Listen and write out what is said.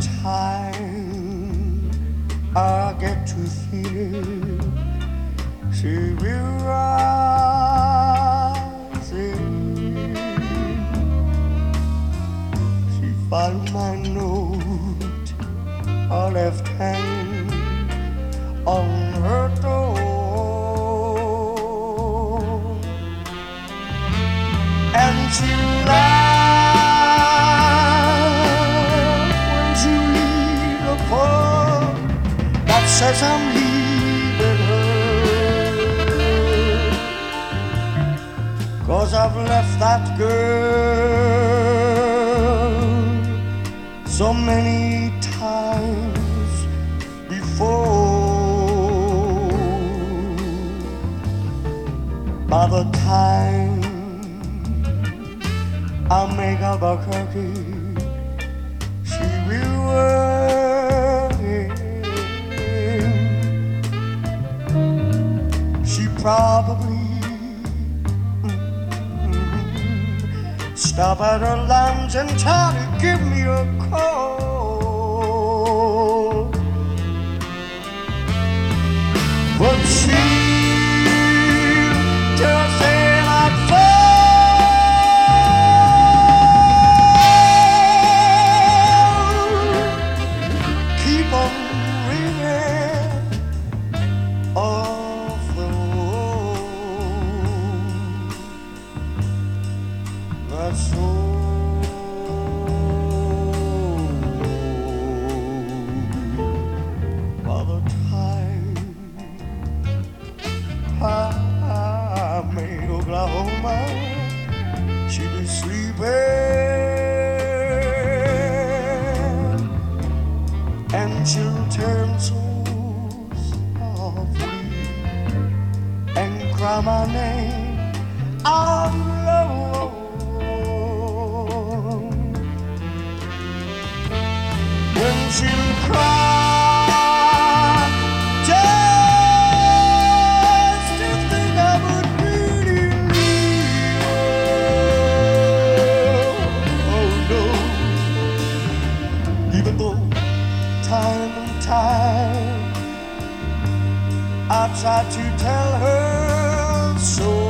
time I get to feel she will rising. She found my note I left hanging on her door, and she laughed when she read a poem that says I'm leaving her, 'cause I've left that girl so many times before. By the time I make Albuquerque, she will work. She probably stop at her lounge and try to give me a call, but she just ain't like phone. Keep on ringing off the road. That's all. By the time I made Oklahoma, she'd be sleeping, and she'll turn so softly and cry my name out loud. When she'll cry just to think I would really leave. Oh no, even though time and time I tried to tell her so.